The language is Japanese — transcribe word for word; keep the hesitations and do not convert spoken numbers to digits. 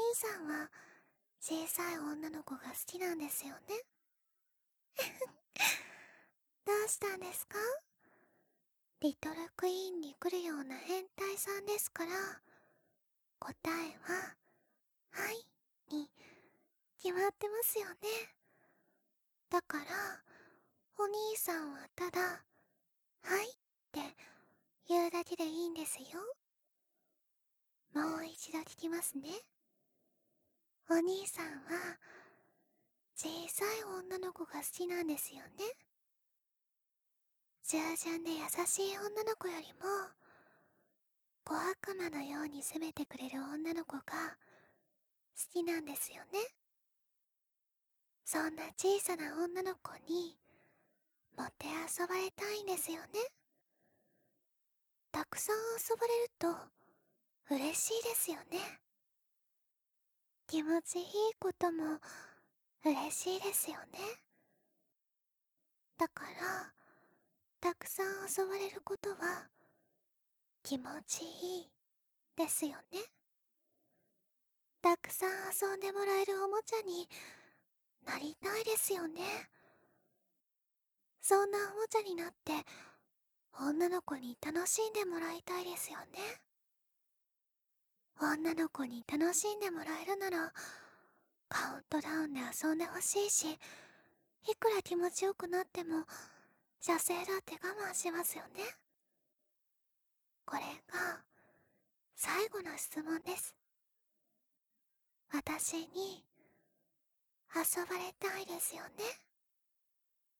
さんは小さい女の子が好きなんですよね。どうしたんですか？リトルクイーンに来るような変態さんですから、答えは、はい、に決まってますよね。だから、お兄さんはただ、はいって言うだけでいいんですよ。もう一度聞きますね。お兄さんは、小さい女の子が好きなんですよね。従順で優しい女の子よりも、小悪魔のように責めてくれる女の子が好きなんですよね。そんな小さな女の子にもてあそばれたいんですよね。たくさん遊ばれると嬉しいですよね。気持ちいいことも嬉しいですよね。だからたくさん遊ばれることは気持ちいいですよね。たくさん遊んでもらえるおもちゃになりたいですよね。そんなおもちゃになって女の子に楽しんでもらいたいですよね。女の子に楽しんでもらえるならカウントダウンで遊んでほしいし、いくら気持ちよくなっても射精だって我慢しますよね。これが最後の質問です。私に遊ばれたいですよね。